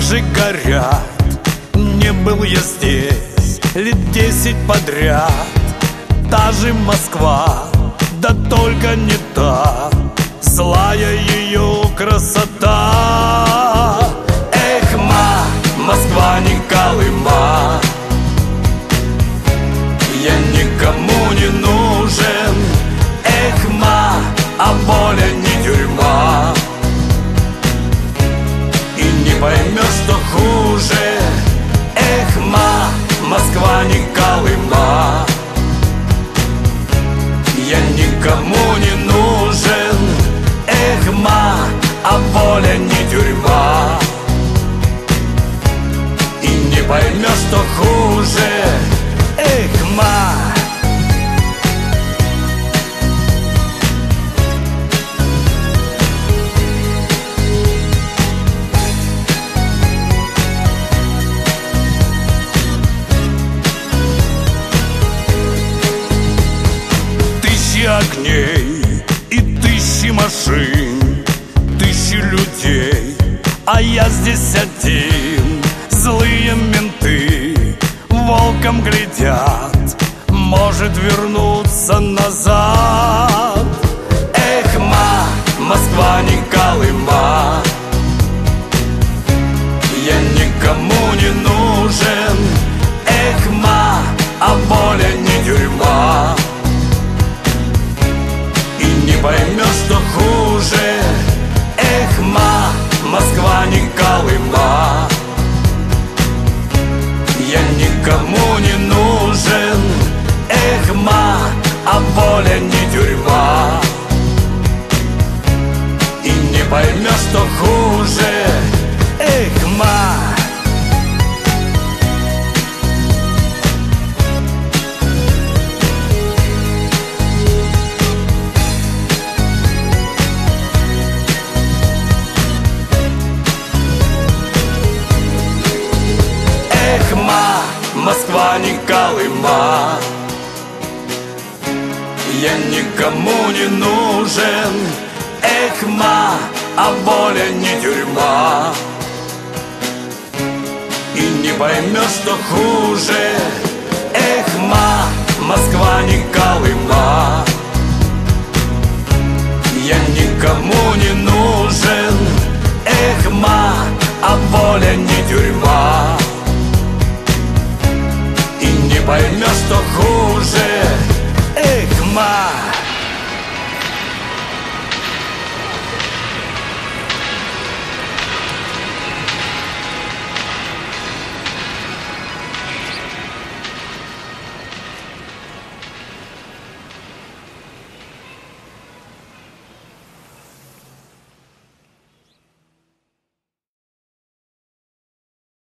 пейзажи горят. Не был я здесь лет 10 подряд. Та же Москва, да только не та, злая ее красота. Эх, Москва не Колыма, я никому не нужен. Эх, а воля не тюрьма, и не поймешь, что хуже. Эх, Москва не Колыма, я никому не нужен. Эх, а воля не тюрьма, и не поймешь, что хуже. Эх, Тысячи огней и тысячи машин, тысячи людей, а я здесь один. Злые менты волком глядят, может вернуться назад. Эх, Москва не Колыма, я никому не нужен. Эх, а воля не тюрьма, и не поймешь, что хуже. Эх, Москва не Колыма, я никому не нужен. Эх, а воля не тюрьма, и не поймешь, что хуже. Эх, Москва не Колыма, я никому не нужен. Эх, а воля не тюрьма, и не поймешь, что хуже. Эх, Москва не Колыма, я никому не нужен. Эх, а воля не тюрьма,